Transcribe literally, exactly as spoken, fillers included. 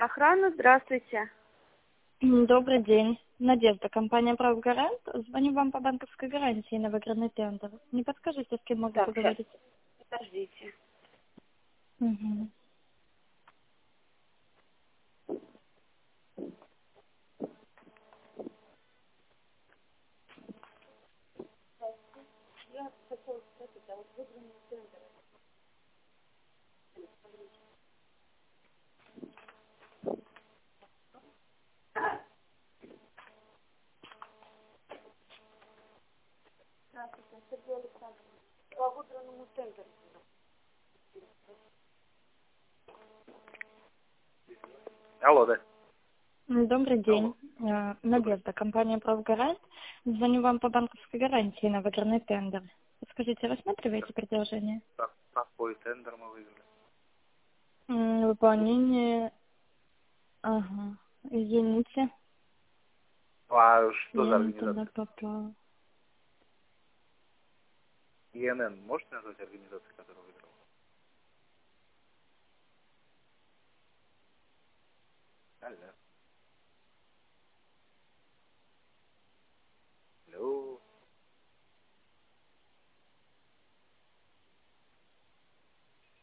Охрана, здравствуйте. Добрый день. Надежда, компания «Правгарант». Звоню вам по банковской гарантии на выигранный тендер. Не подскажите, с кем могу Так, сейчас, поговорить? подождите. Угу. По выигранному тендеру. Алло, да. Добрый Алло. день. Э, Добрый. Надежда, компания «Правгарант». Звоню вам по банковской гарантии на выигранный тендер. Подскажите, рассматриваете предложение? Так, какой тендер мы выиграли? М, Выполнение... Ага. Извините, А что за я не туда организация? попала. ИНН, можете назвать организацию, которая выиграла? Алло.